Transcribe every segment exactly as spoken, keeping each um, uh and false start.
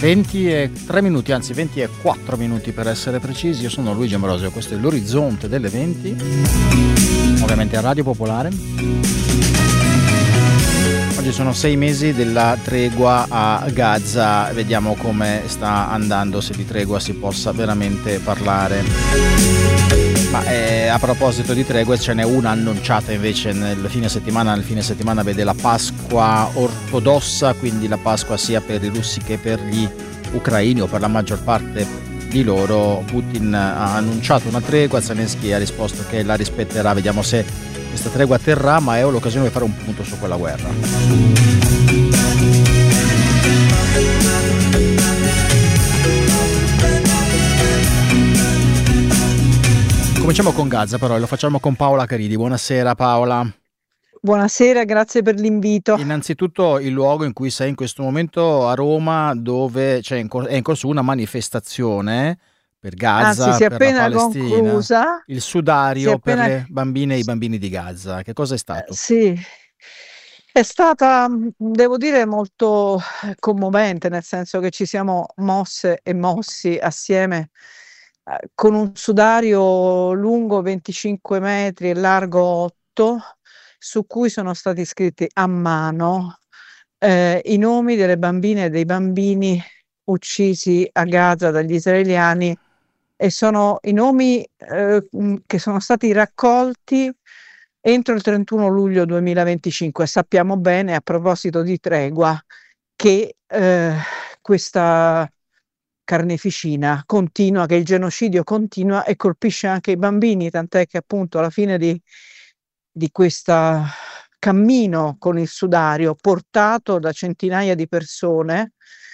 venti e tre minuti, anzi venti e quattro minuti per essere precisi. Io sono Luigi Ambrosio, questo è l'Orizzonte delle venti, ovviamente a Radio Popolare. Oggi sono sei mesi della tregua a Gaza, vediamo come sta andando, se di tregua si possa veramente parlare. Ma eh, a proposito di tregue, ce n'è una annunciata invece nel fine settimana. Nel fine settimana vede la Pasqua ortodossa, quindi la Pasqua sia per i russi che per gli ucraini, o per la maggior parte di loro. Putin ha annunciato una tregua, Zelensky ha risposto che la rispetterà. Vediamo se questa tregua terrà, ma è l'occasione per fare un punto su quella guerra. Cominciamo con Gaza, però, e lo facciamo con Paola Caridi. Buonasera Paola. Buonasera, grazie per l'invito. Innanzitutto il luogo in cui sei in questo momento a Roma, dove c'è in cor- è in corso una manifestazione per Gaza, Anzi, si è per la appena Palestina, conclusa. il Si è sudario appena... per le bambine e i bambini di Gaza. Che cosa è eh, stato? Sì, è stata, mh, devo dire, molto eh, commovente, nel senso che ci siamo mosse e mossi assieme eh, con un sudario lungo venticinque metri e largo otto, su cui sono stati scritti a mano eh, i nomi delle bambine e dei bambini uccisi a Gaza dagli israeliani, e sono i nomi eh, mh, che sono stati raccolti entro il trentuno luglio duemilaventicinque. Sappiamo bene, a proposito di tregua, che eh, questa carneficina continua, che il genocidio continua e colpisce anche i bambini, tant'è che appunto alla fine di, di questo cammino con il sudario portato da centinaia di persone,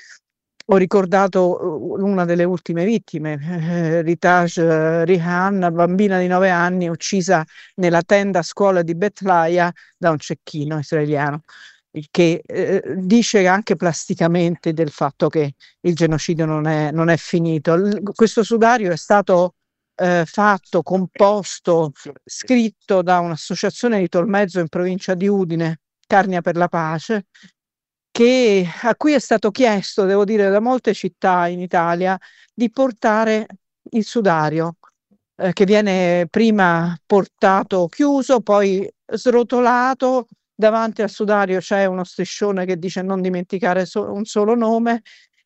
ho ricordato uh, una delle ultime vittime, eh, Ritaj eh, Rihan, bambina di nove anni uccisa nella tenda scuola di Betlaya da un cecchino israeliano, il che eh, dice anche plasticamente del fatto che il genocidio non è, non è finito. Il- questo sudario è stato eh, fatto, composto, scritto da un'associazione di Tolmezzo in provincia di Udine, Carnia per la Pace, che, a cui è stato chiesto, devo dire, da molte città in Italia di portare il sudario, eh, che viene prima portato chiuso, poi srotolato. Davanti al sudario c'è uno striscione che dice non dimenticare so- un solo nome,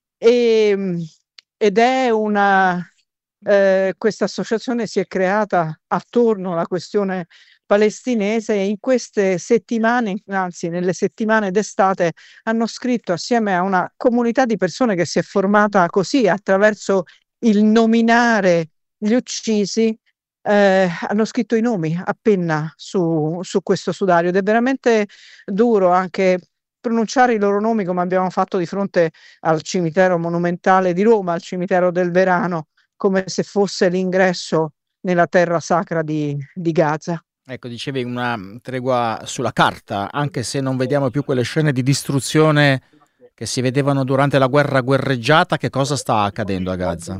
e, ed è una, eh, questa associazione si è creata attorno alla questione palestinese, e in queste settimane, anzi nelle settimane d'estate, hanno scritto assieme a una comunità di persone che si è formata così attraverso il nominare gli uccisi, eh, hanno scritto i nomi a penna su, su questo sudario, ed è veramente duro anche pronunciare i loro nomi, come abbiamo fatto di fronte al cimitero monumentale di Roma, al cimitero del Verano, come se fosse l'ingresso nella terra sacra di, di Gaza. Ecco, dicevi una tregua sulla carta, anche se non vediamo più quelle scene di distruzione che si vedevano durante la guerra guerreggiata. Che cosa sta accadendo a Gaza?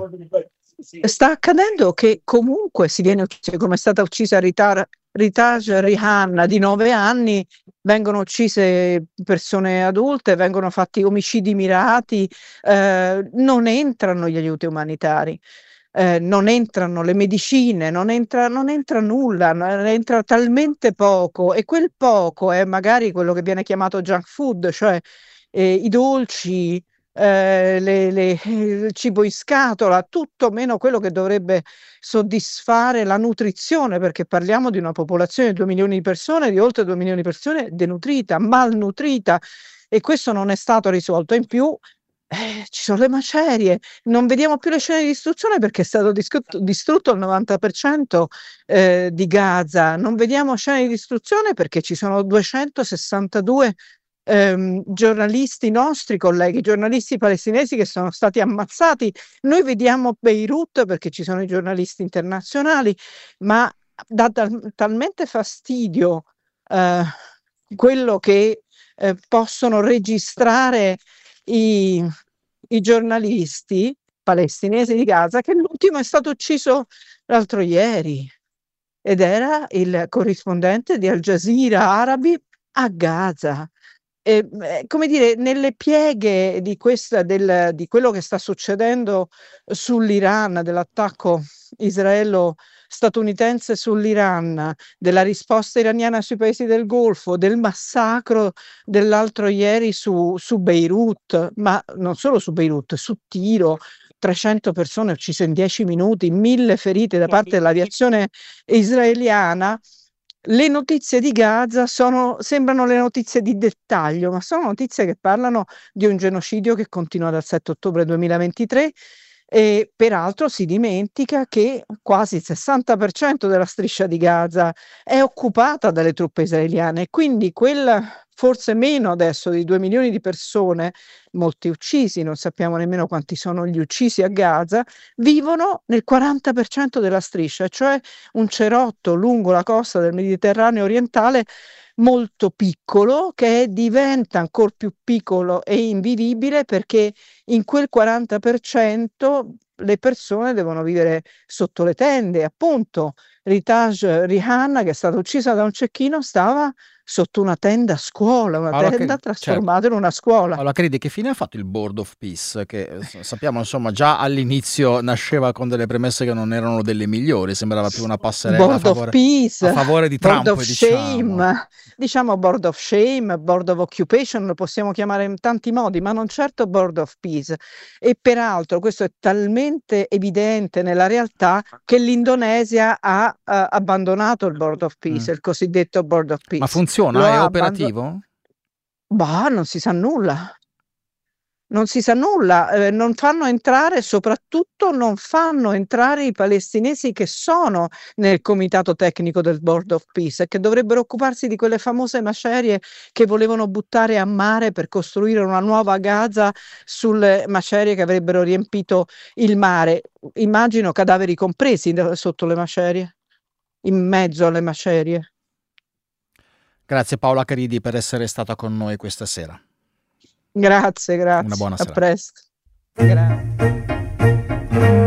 Sta accadendo che comunque si viene uccisa, come è stata uccisa Ritar, Ritaj Rihanna di nove anni, vengono uccise persone adulte, vengono fatti omicidi mirati, eh, non entrano gli aiuti umanitari. Eh, non entrano le medicine, non entra, non entra nulla, non entra talmente poco, e quel poco è magari quello che viene chiamato junk food, cioè eh, i dolci, eh, le- le- il cibo in scatola, tutto meno quello che dovrebbe soddisfare la nutrizione, perché parliamo di una popolazione di due milioni di persone, di oltre due milioni di persone denutrita, malnutrita, e questo non è stato risolto. In più eh, ci sono le macerie, non vediamo più le scene di distruzione perché è stato distrutto, distrutto il novanta per cento eh, di Gaza, non vediamo scene di distruzione perché ci sono duecentosessantadue ehm, giornalisti, nostri colleghi, giornalisti palestinesi, che sono stati ammazzati. Noi vediamo Beirut perché ci sono i giornalisti internazionali, ma dà tal- talmente fastidio eh, quello che eh, possono registrare i, i giornalisti palestinesi di Gaza, che l'ultimo è stato ucciso l'altro ieri, ed era il corrispondente di Al Jazeera Arabi a Gaza. eh, eh, come dire, nelle pieghe di, questa, del, di quello che sta succedendo sull'Iran, dell'attacco israelo-statunitense sull'Iran, della risposta iraniana sui paesi del Golfo, del massacro dell'altro ieri su, su Beirut, ma non solo su Beirut, su Tiro, trecento persone uccise in dieci minuti, mille ferite da parte dell'aviazione israeliana. Le notizie di Gaza sono, sembrano le notizie di dettaglio, ma sono notizie che parlano di un genocidio che continua dal sette ottobre duemilaventitré e peraltro si dimentica che quasi il sessanta per cento della striscia di Gaza è occupata dalle truppe israeliane, quindi quel forse meno adesso di due milioni di persone, molti uccisi, non sappiamo nemmeno quanti sono gli uccisi a Gaza, vivono nel quaranta per cento della striscia, cioè un cerotto lungo la costa del Mediterraneo orientale molto piccolo che diventa ancora più piccolo e invivibile perché in quel quaranta per cento le persone devono vivere sotto le tende. Appunto, Ritaj Rihanna, che è stata uccisa da un cecchino, stava sotto una tenda a scuola, una Paola, tenda che, trasformata certo. in una scuola. Paola, credi che fine ha fatto il Board of Peace? Che eh, sappiamo, insomma, già all'inizio nasceva con delle premesse che non erano delle migliori, sembrava più una passerella a Board of favore, Peace, a favore di Board Trump, of diciamo. Shame, diciamo Board of Shame, Board of Occupation, lo possiamo chiamare in tanti modi, ma non certo Board of Peace. E peraltro questo è talmente evidente nella realtà che l'Indonesia ha uh, abbandonato il Board of Peace, Mm. il cosiddetto Board of Ma Peace. funziona? Lo È ha operativo? abbandon- Bah, non si sa nulla. Non si sa nulla, eh, non fanno entrare, soprattutto non fanno entrare i palestinesi che sono nel comitato tecnico del Board of Peace e che dovrebbero occuparsi di quelle famose macerie che volevano buttare a mare per costruire una nuova Gaza sulle macerie che avrebbero riempito il mare. Immagino cadaveri compresi da- sotto le macerie, in mezzo alle macerie. Grazie Paola Caridi per essere stata con noi questa sera. Grazie, Una grazie. buona A serata. presto. Grazie.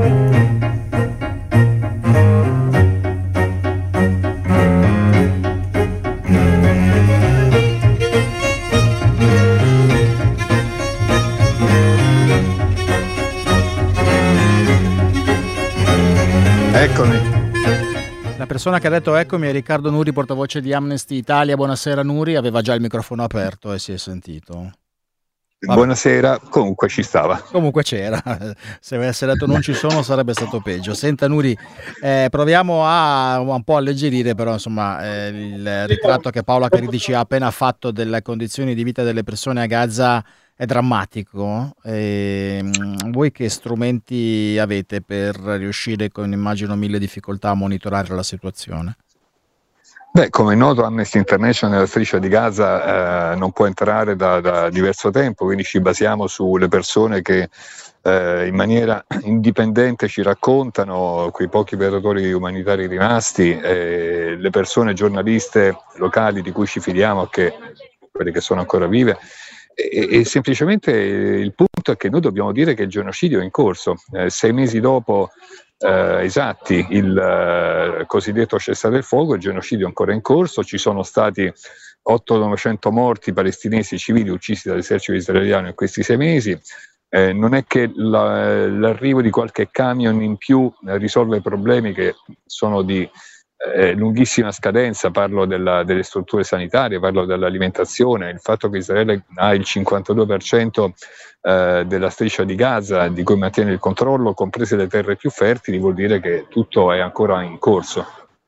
Eccomi. La persona che ha detto eccomi è Riccardo Nuri, portavoce di Amnesty Italia. Buonasera Nuri, aveva già il microfono aperto e si è sentito. Vabbè. Buonasera, comunque ci stava. Comunque c'era, se avesse detto non ci sono sarebbe stato peggio. Senta Nuri, eh, proviamo a un po' alleggerire però insomma eh, il ritratto che Paola Caridi ci ha appena fatto delle condizioni di vita delle persone a Gaza è drammatico. E, voi che strumenti avete per riuscire con immagino mille difficoltà a monitorare la situazione? Beh, come è noto Amnesty International nella striscia di Gaza eh, non può entrare da, da diverso tempo, quindi ci basiamo sulle persone che eh, in maniera indipendente ci raccontano, quei pochi operatori umanitari rimasti, eh, le persone giornaliste locali di cui ci fidiamo, che quelle che sono ancora vive. E, e semplicemente il punto è che noi dobbiamo dire che il genocidio è in corso. Eh, sei mesi dopo eh, esatti il eh, cosiddetto cessate il fuoco, il genocidio è ancora in corso, ci sono stati ottocento novecento morti palestinesi civili uccisi dall'esercito israeliano in questi sei mesi. Eh, non è che la, l'arrivo di qualche camion in più eh, risolve problemi che sono di Eh, lunghissima scadenza, parlo della, delle strutture sanitarie, parlo dell'alimentazione, il fatto che Israele ha il cinquantadue per cento eh, della striscia di Gaza di cui mantiene il controllo, comprese le terre più fertili, vuol dire che tutto è ancora in corso.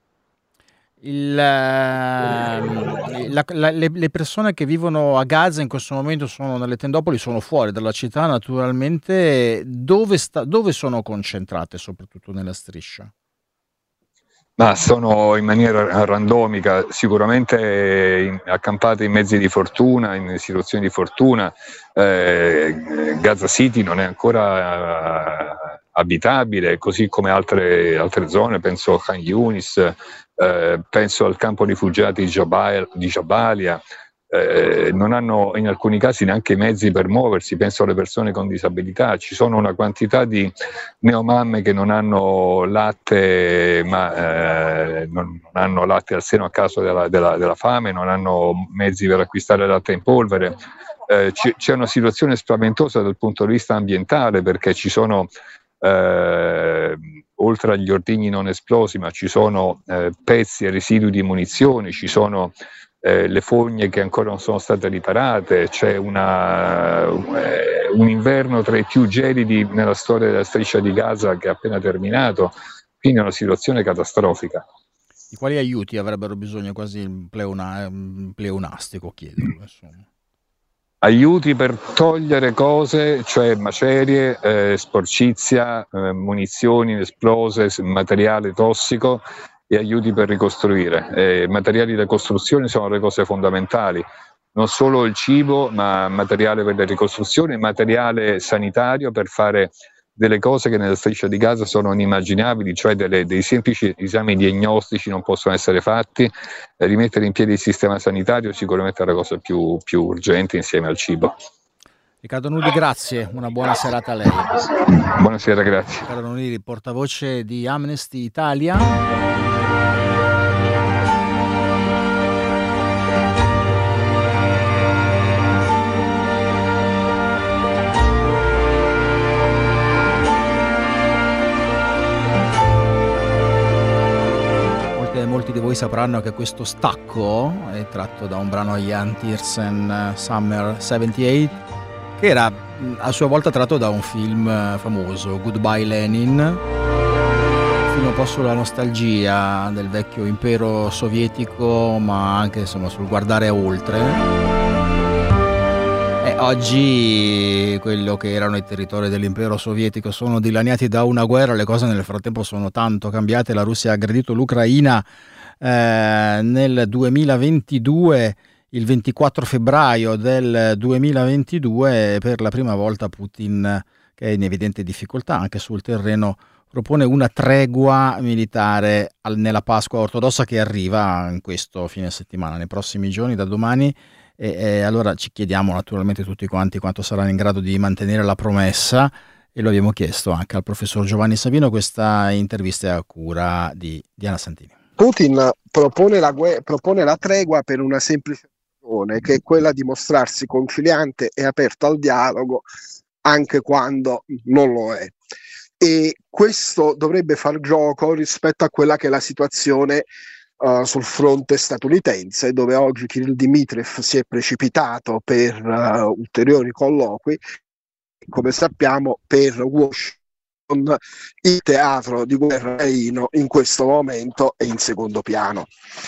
Il, la, la, le, le persone che vivono a Gaza in questo momento sono nelle tendopoli, sono fuori dalla città naturalmente. Dove, sta, dove sono concentrate soprattutto nella striscia? Ma sono in maniera randomica, sicuramente in, accampate in mezzi di fortuna, in situazioni di fortuna. Eh, Gaza City non è ancora uh, abitabile, così come altre, altre zone, penso a Khan Yunis, eh, penso al campo rifugiati di, Jabal, di Jabalia. eh, non hanno in alcuni casi neanche i mezzi per muoversi, penso alle persone con disabilità, ci sono una quantità di neomamme che non hanno latte, ma eh, non, non hanno latte al seno a causa della, della, della fame, non hanno mezzi per acquistare latte in polvere. Eh, c- c'è una situazione spaventosa dal punto di vista ambientale, perché ci sono eh, oltre agli ordigni non esplosi, ma ci sono eh, pezzi e residui di munizioni, ci sono eh, le fogne che ancora non sono state riparate, c'è una, eh, un inverno tra i più gelidi nella storia della striscia di Gaza che è appena terminato, quindi è una situazione catastrofica. Di quali aiuti avrebbero bisogno? Quasi il pleona, pleonastico chiederlo, insomma. Aiuti per togliere cose, cioè macerie, eh, sporcizia, eh, munizioni esplose, materiale tossico, e aiuti per ricostruire. Eh, materiali da costruzione sono le cose fondamentali, non solo il cibo, ma materiale per le ricostruzioni, materiale sanitario per fare delle cose che nella striscia di Gaza sono inimmaginabili, cioè delle, dei semplici esami diagnostici non possono essere fatti. Eh, rimettere in piedi il sistema sanitario sicuramente è la cosa più, più urgente insieme al cibo. Riccardo Nudi, grazie, una buona serata a lei. Buonasera, grazie. Riccardo Nudi, portavoce di Amnesty Italia. Molti di voi sapranno che questo stacco è tratto da un brano Ian Tiersen, Summer settantotto, che era a sua volta tratto da un film famoso, Goodbye Lenin, un film un po' sulla nostalgia del vecchio impero sovietico, ma anche insomma sul guardare oltre. E oggi quello che erano i territori dell'impero sovietico sono dilaniati da una guerra, le cose nel frattempo sono tanto cambiate. La Russia ha aggredito l'Ucraina eh, nel duemilaventidue, il ventiquattro febbraio del duemilaventidue, per la prima volta Putin, che è in evidente difficoltà anche sul terreno, propone una tregua militare al, nella Pasqua ortodossa che arriva in questo fine settimana, nei prossimi giorni, da domani. E, e allora ci chiediamo naturalmente tutti quanti quanto saranno in grado di mantenere la promessa, e lo abbiamo chiesto anche al professor Giovanni Savino. Questa intervista è a cura di Diana Santini. Putin propone la, gue- propone la tregua per una semplice ragione, che è quella di mostrarsi conciliante e aperto al dialogo anche quando non lo è. E questo dovrebbe far gioco rispetto a quella che è la situazione Uh, sul fronte statunitense, dove oggi Kirill Dmitriev si è precipitato per uh, ulteriori colloqui, come sappiamo, per Washington, il teatro di guerra ucraino in questo momento è in secondo piano.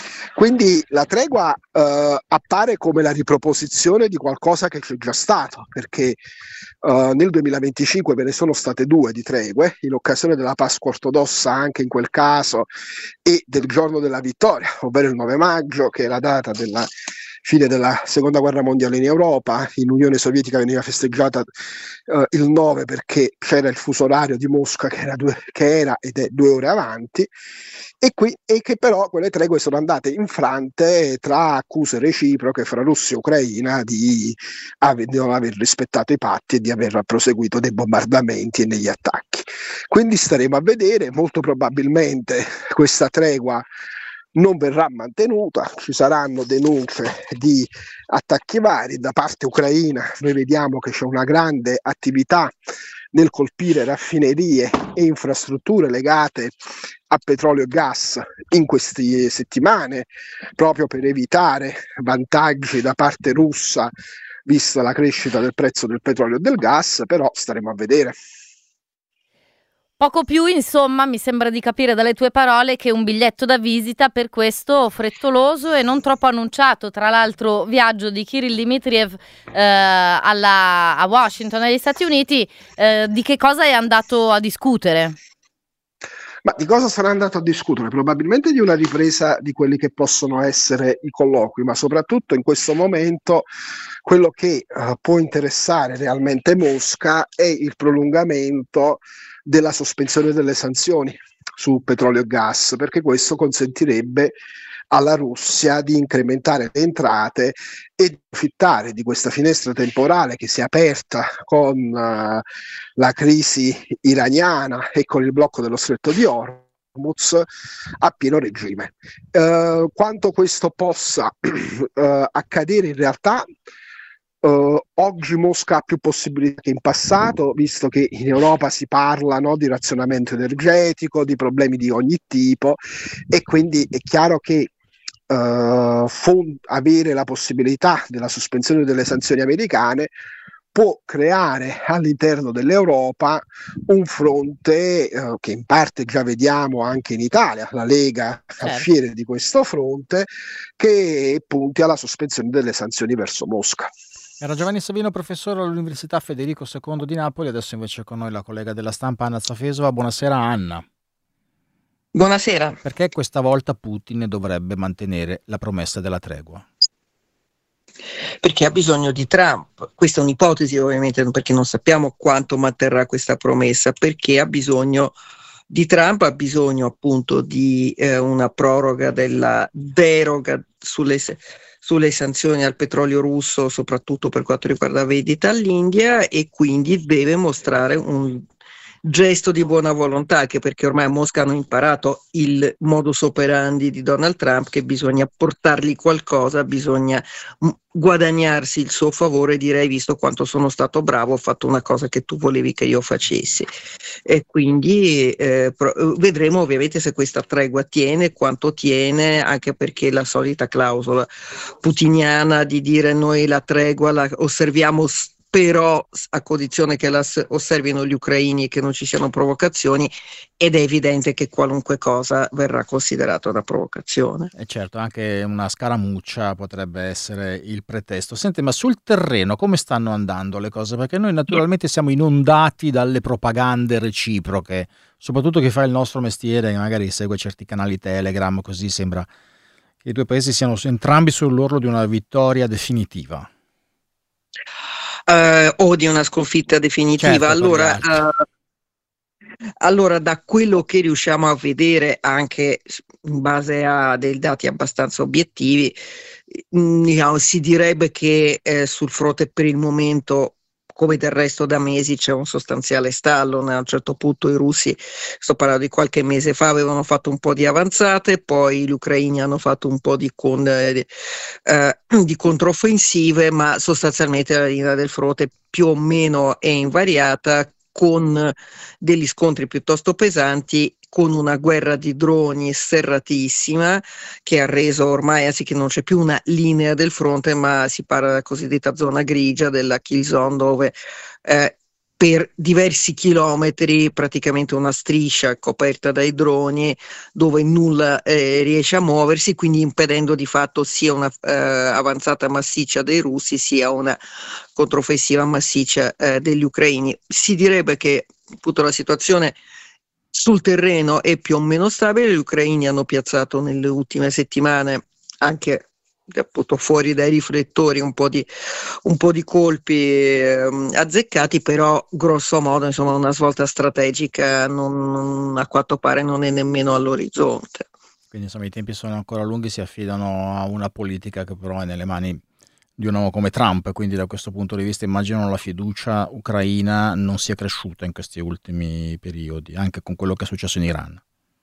Quindi la tregua uh, appare come la riproposizione di qualcosa che c'è già stato, perché Uh, nel duemilaventicinque ve ne sono state due di tregue, in occasione della Pasqua ortodossa anche in quel caso, e del giorno della vittoria, ovvero il nove maggio, che è la data della fine della seconda guerra mondiale in Europa. In Unione Sovietica veniva festeggiata uh, il nove perché c'era il fuso orario di Mosca che era, due, che era ed è due ore avanti, e, qui, e che però quelle tregue sono andate infrante tra accuse reciproche fra Russia e Ucraina di, ave, di non aver rispettato i patti e di aver proseguito dei bombardamenti e negli attacchi. Quindi staremo a vedere, molto probabilmente questa tregua non verrà mantenuta, ci saranno denunce di attacchi vari da parte ucraina. Noi vediamo che c'è una grande attività nel colpire raffinerie e infrastrutture legate a petrolio e gas in queste settimane, proprio per evitare vantaggi da parte russa, vista la crescita del prezzo del petrolio e del gas, però staremo a vedere. Poco più, insomma, mi sembra di capire dalle tue parole che un biglietto da visita per questo frettoloso e non troppo annunciato, tra l'altro, viaggio di Kirill Dmitriev eh, alla, a Washington, negli Stati Uniti, eh, di che cosa è andato a discutere? Ma di cosa sarà andato a discutere? Probabilmente di una ripresa di quelli che possono essere i colloqui, ma soprattutto in questo momento quello che uh, può interessare realmente Mosca è il prolungamento della sospensione delle sanzioni su petrolio e gas, perché questo consentirebbe alla Russia di incrementare le entrate e di approfittare di questa finestra temporale che si è aperta con uh, la crisi iraniana e con il blocco dello Stretto di Hormuz a pieno regime. Uh, quanto questo possa uh, accadere in realtà, Uh, oggi Mosca ha più possibilità che in passato, visto che in Europa si parla, no, di razionamento energetico, di problemi di ogni tipo, e quindi è chiaro che uh, fond- avere la possibilità della sospensione delle sanzioni americane può creare all'interno dell'Europa un fronte uh, che in parte già vediamo anche in Italia, la Lega fa Certo. fiere di questo fronte, che punti alla sospensione delle sanzioni verso Mosca. Era Giovanni Savino, professore all'Università Federico secondo di Napoli, adesso invece è con noi la collega della stampa Anna Zafesova. Buonasera Anna. Buonasera. Perché questa volta Putin dovrebbe mantenere la promessa della tregua? Perché ha bisogno di Trump. Questa è un'ipotesi ovviamente, perché non sappiamo quanto manterrà questa promessa, perché ha bisogno di Trump, ha bisogno appunto di eh, una proroga della deroga sulle, sulle sanzioni al petrolio russo, soprattutto per quanto riguarda la vendita all'India, e quindi deve mostrare un gesto di buona volontà, anche perché ormai a Mosca hanno imparato il modus operandi di Donald Trump, che bisogna portargli qualcosa, bisogna m- guadagnarsi il suo favore, direi, visto quanto sono stato bravo, ho fatto una cosa che tu volevi che io facessi. E quindi eh, pro- vedremo ovviamente se questa tregua tiene, quanto tiene, anche perché la solita clausola putiniana di dire noi la tregua la osserviamo s- però a condizione che la osservino gli ucraini e che non ci siano provocazioni, ed è evidente che qualunque cosa verrà considerata una provocazione. E certo, anche una scaramuccia potrebbe essere il pretesto. Senti, ma sul terreno come stanno andando le cose? Perché noi naturalmente siamo inondati dalle propagande reciproche, soprattutto chi fa il nostro mestiere, che magari segue certi canali Telegram, così sembra che i due paesi siano entrambi sull'orlo di una vittoria definitiva. Uh, o di una sconfitta definitiva. Certo, allora, uh, allora, da quello che riusciamo a vedere, anche in base a dei dati abbastanza obiettivi, mh, si direbbe che eh, sul fronte per il momento, come del resto da mesi, c'è un sostanziale stallo. A un certo punto i russi, sto parlando di qualche mese fa, avevano fatto un po' di avanzate, poi gli ucraini hanno fatto un po' di, con, eh, eh, di controffensive, ma sostanzialmente la linea del fronte più o meno è invariata, con degli scontri piuttosto pesanti, con una guerra di droni serratissima che ha reso ormai, anziché non c'è più una linea del fronte, ma si parla della cosiddetta zona grigia, della kill zone, dove eh, per diversi chilometri praticamente una striscia coperta dai droni, dove nulla eh, riesce a muoversi, quindi impedendo di fatto sia una eh, avanzata massiccia dei russi sia una controffensiva massiccia eh, degli ucraini. Si direbbe che appunto la situazione sul terreno è più o meno stabile. Gli ucraini hanno piazzato nelle ultime settimane, anche appunto fuori dai riflettori, un po' di, un po' di colpi eh, azzeccati, però grosso modo insomma una svolta strategica non, non, a quanto pare non è nemmeno all'orizzonte. Quindi insomma i tempi sono ancora lunghi, si affidano a una politica che però è nelle mani di un uomo come Trump, quindi da questo punto di vista immagino la fiducia ucraina non sia cresciuta in questi ultimi periodi, anche con quello che è successo in Iran.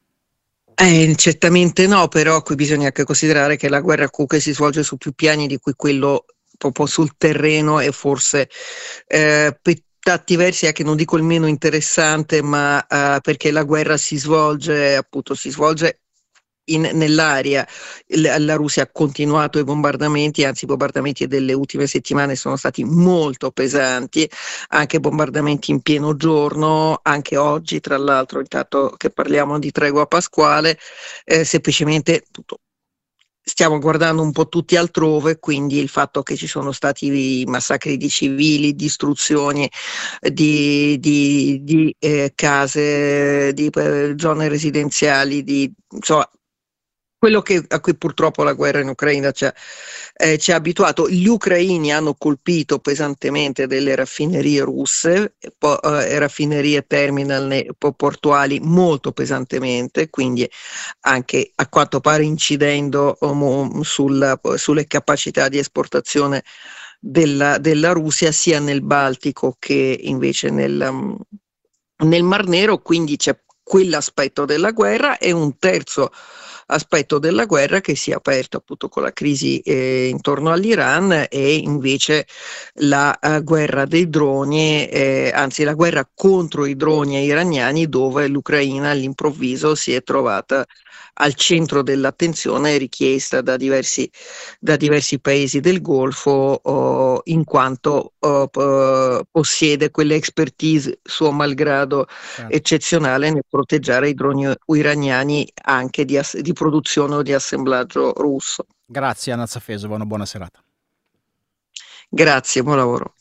Eh, certamente no, però qui bisogna anche considerare che la guerra comunque si svolge su più piani di cui quello proprio sul terreno, e forse eh, per tanti versi anche, non dico il meno interessante, ma eh, perché la guerra si svolge appunto si svolge In, nell'aria. La, la Russia ha continuato i bombardamenti, anzi i bombardamenti delle ultime settimane sono stati molto pesanti, anche bombardamenti in pieno giorno, anche oggi tra l'altro, intanto che parliamo di tregua pasquale, eh, semplicemente tutto. Stiamo guardando un po' tutti altrove, quindi il fatto che ci sono stati massacri di civili, distruzioni di, di, di eh, case, di eh, zone residenziali, di insomma quello che, a cui purtroppo la guerra in Ucraina ci ha, eh, ci ha abituato. Gli ucraini hanno colpito pesantemente delle raffinerie russe, po- eh, raffinerie terminal ne- po- portuali molto pesantemente, quindi anche a quanto pare incidendo um, sulla- sulle capacità di esportazione della, della Russia sia nel Baltico che invece nel, um, nel Mar Nero, quindi c'è quell'aspetto della guerra e un terzo aspetto della guerra che si è aperto appunto con la crisi eh, intorno all'Iran e invece la uh, guerra dei droni, eh, anzi la guerra contro i droni iraniani, dove l'Ucraina all'improvviso si è trovata al centro dell'attenzione richiesta da diversi, da diversi paesi del Golfo oh, in quanto oh, p- possiede quell'expertise suo malgrado Certo. eccezionale nel proteggiare i droni iraniani anche di, ass- di produzione o di assemblaggio russo. Grazie Anna Zafesova, una buona serata. Grazie, buon lavoro.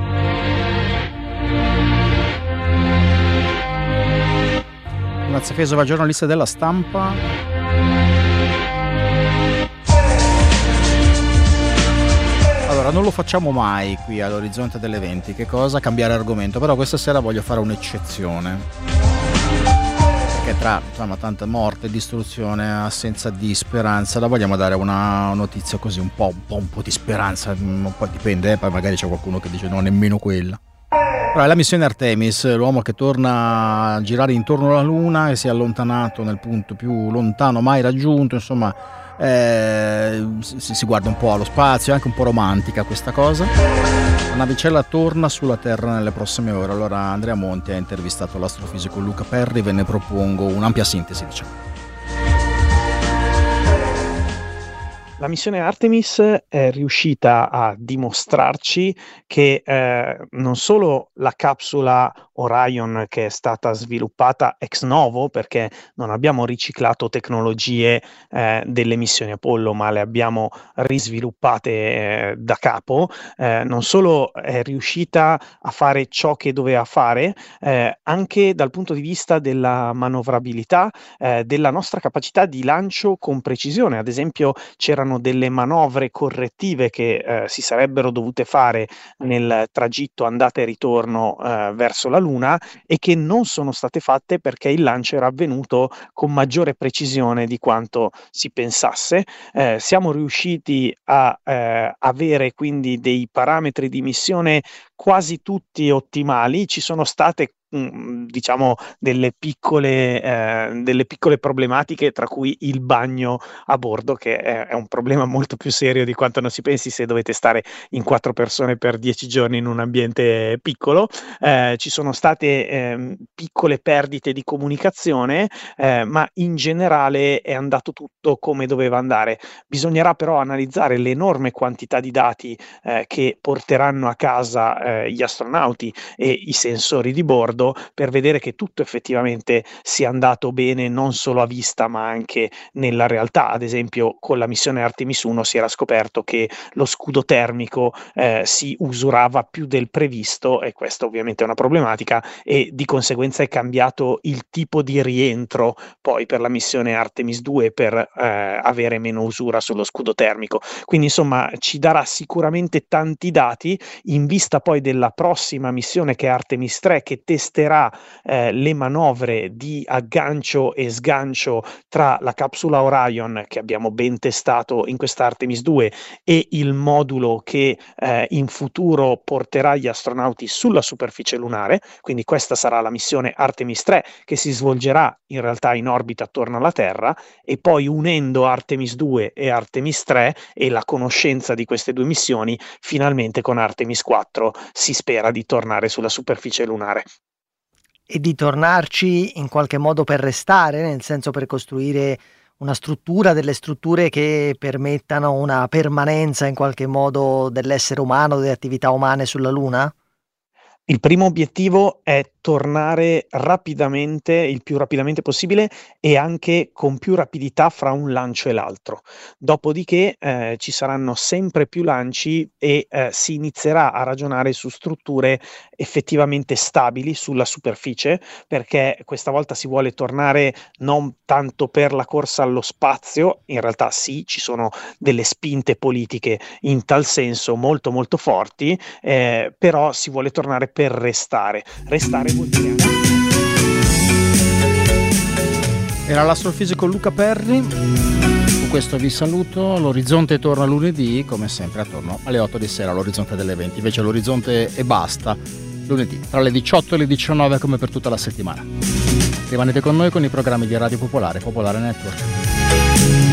Anna Zafesova, giornalista della Stampa. Allora, non lo facciamo mai qui all'Orizzonte delle venti, che cosa? Cambiare argomento, però questa sera voglio fare un'eccezione. Perché tra insomma, tanta morte, distruzione, assenza di speranza, la vogliamo dare una notizia così, un po', un po', un po' di speranza, un po' dipende, eh, poi magari c'è qualcuno che dice no, nemmeno quella. Però è la missione Artemis, l'uomo che torna a girare intorno alla Luna e si è allontanato nel punto più lontano mai raggiunto, insomma eh, si, si guarda un po' allo spazio, è anche un po' romantica questa cosa. La navicella torna sulla Terra nelle prossime ore. Allora Andrea Monti ha intervistato l'astrofisico Luca Perri, ve ne propongo un'ampia sintesi, diciamo. La missione Artemis è riuscita a dimostrarci che eh, non solo la capsula Orion, che è stata sviluppata ex novo, perché non abbiamo riciclato tecnologie eh, delle missioni Apollo, ma le abbiamo risviluppate eh, da capo, eh, non solo è riuscita a fare ciò che doveva fare, eh, anche dal punto di vista della manovrabilità, eh, della nostra capacità di lancio con precisione. Ad esempio c'erano delle manovre correttive che eh, si sarebbero dovute fare nel tragitto andata e ritorno eh, verso la Luna e che non sono state fatte perché il lancio era avvenuto con maggiore precisione di quanto si pensasse. Eh, siamo riusciti a eh, avere quindi dei parametri di missione quasi tutti ottimali. Ci sono state diciamo delle piccole eh, delle piccole problematiche, tra cui il bagno a bordo, che è, è un problema molto più serio di quanto non si pensi se dovete stare in quattro persone per dieci giorni in un ambiente piccolo. Eh, ci sono state eh, piccole perdite di comunicazione, eh, ma in generale è andato tutto come doveva andare. Bisognerà però analizzare l'enorme quantità di dati eh, che porteranno a casa eh, gli astronauti e i sensori di bordo, per vedere che tutto effettivamente sia andato bene non solo a vista ma anche nella realtà. Ad esempio con la missione Artemis uno si era scoperto che lo scudo termico eh, si usurava più del previsto, e questa ovviamente è una problematica, e di conseguenza è cambiato il tipo di rientro poi per la missione Artemis due per eh, avere meno usura sullo scudo termico. Quindi insomma ci darà sicuramente tanti dati in vista poi della prossima missione, che è Artemis tre, che testerà eh, le manovre di aggancio e sgancio tra la capsula Orion, che abbiamo ben testato in questa Artemis due, e il modulo che eh, in futuro porterà gli astronauti sulla superficie lunare. Quindi questa sarà la missione Artemis tre, che si svolgerà in realtà in orbita attorno alla Terra, e poi unendo Artemis due e Artemis tre e la conoscenza di queste due missioni, finalmente con Artemis quattro si spera di tornare sulla superficie lunare. E di tornarci in qualche modo per restare, nel senso per costruire una struttura, delle strutture che permettano una permanenza in qualche modo dell'essere umano, delle attività umane sulla Luna? Il primo obiettivo è tornare rapidamente, il più rapidamente possibile e anche con più rapidità fra un lancio e l'altro. Dopodiché eh, ci saranno sempre più lanci e eh, si inizierà a ragionare su strutture effettivamente stabili sulla superficie, perché questa volta si vuole tornare non tanto per la corsa allo spazio, in realtà sì, ci sono delle spinte politiche in tal senso molto molto forti, eh, però si vuole tornare per restare. Restare vuol dire... Era l'astrofisico Luca Perri. Con questo vi saluto. L'orizzonte torna lunedì, come sempre, attorno alle otto di sera, l'orizzonte delle venti. Invece l'orizzonte e basta lunedì, tra le diciotto e le diciannove, come per tutta la settimana. Rimanete con noi con i programmi di Radio Popolare, Popolare Network.